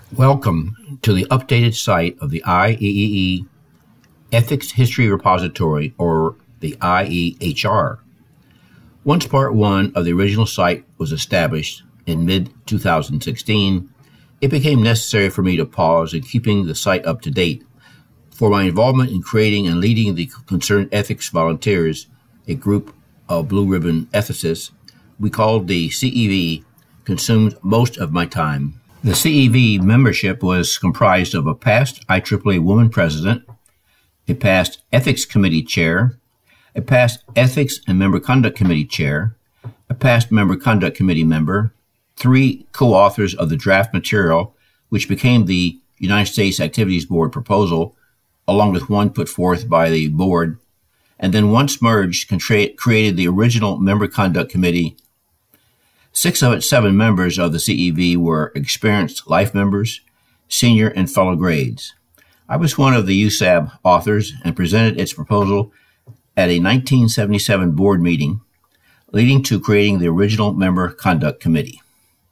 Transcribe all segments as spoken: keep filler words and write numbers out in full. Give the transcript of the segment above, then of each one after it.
Welcome to the updated site of the I E E E Ethics History Repository, or the I E H R. Once Part one of the original site was established in mid twenty sixteen, it became necessary for me to pause in keeping the site up to date. For my involvement in creating and leading the Concerned Ethics Volunteers, a group of blue ribbon ethicists we called the C E V, consumed most of my time. The C E V membership was comprised of a past I triple A woman president, a past ethics committee chair, a past ethics and member conduct committee chair, a past member conduct committee member, three co-authors of the draft material, which became the United States Activities Board proposal, along with one put forth by the board, and then once merged, contra- created the original member conduct committee. Six of its seven members of the C E V were experienced life members, senior and fellow grades. I was one of the U S A B authors and presented its proposal at a nineteen seventy-seven board meeting, leading to creating the original member conduct committee.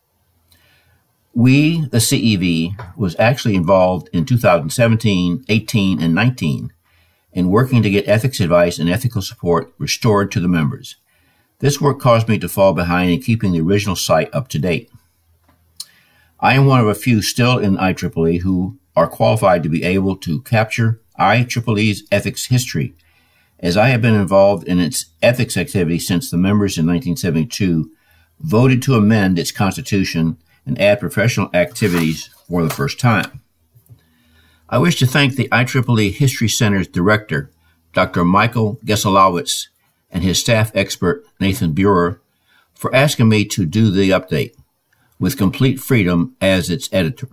We, the C E V, was actually involved in two thousand seventeen, eighteen, and nineteen in working to get ethics advice and ethical support restored to the members. This work caused me to fall behind in keeping the original site up to date. I am one of a few still in I triple E who are qualified to be able to capture I triple E's ethics history, as I have been involved in its ethics activity since the members in nineteen seventy-two voted to amend its constitution and add professional activities for the first time. I wish to thank the I triple E History Center's director, Doctor Michael Geselowitz, and his staff expert, Nathan Buer, for asking me to do the update with complete freedom as its editor.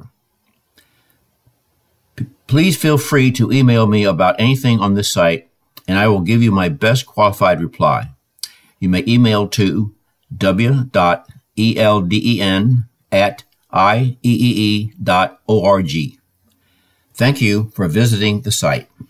P- please feel free to email me about anything on this site, and I will give you my best qualified reply. You may email to w dot elden at i e e e dot org. Thank you for visiting the site.